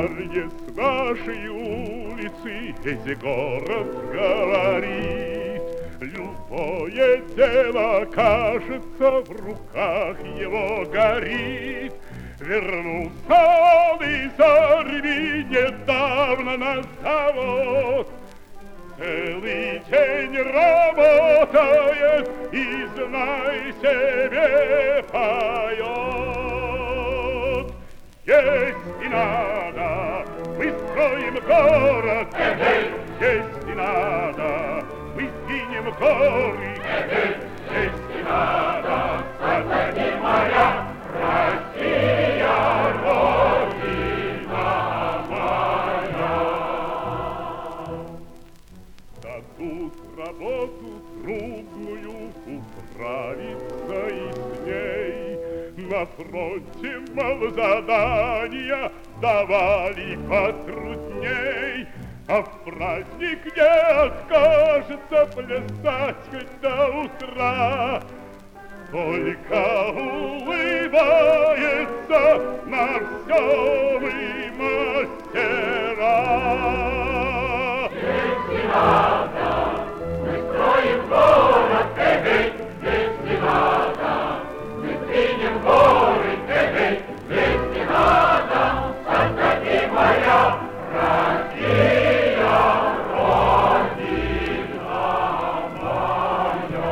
бульваре с нашей улицы весь город говорит. Любое дело, кажется, в руках его горит. Вернулся он из армии недавно на завод. Целый день работает и, знай себе, поет. Если надо, мы строим город. Если надо, мы сгинем горы. Если надо, создадим моря. Россия, Родина моя. Дадут работу трудную, управиться и с ней. На фронте, мол, задания давали потрудней, а в праздник не откажется плясать хоть до утра. Только улыбается на всем и мастера. Если надо, мы строим город, если надо, мы двинем горы, если надо, создадим моря. Россия, Родина моя.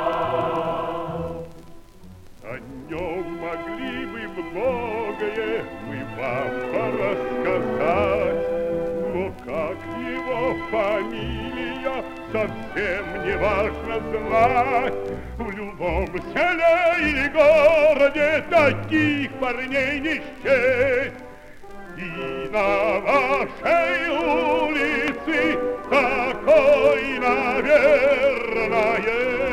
О нем могли бы многое мы вам порассказать, но как его фамилия, совсем не важно знать. В любом селе или городе таких парней не счесть. И на вашей улице такой, наверное,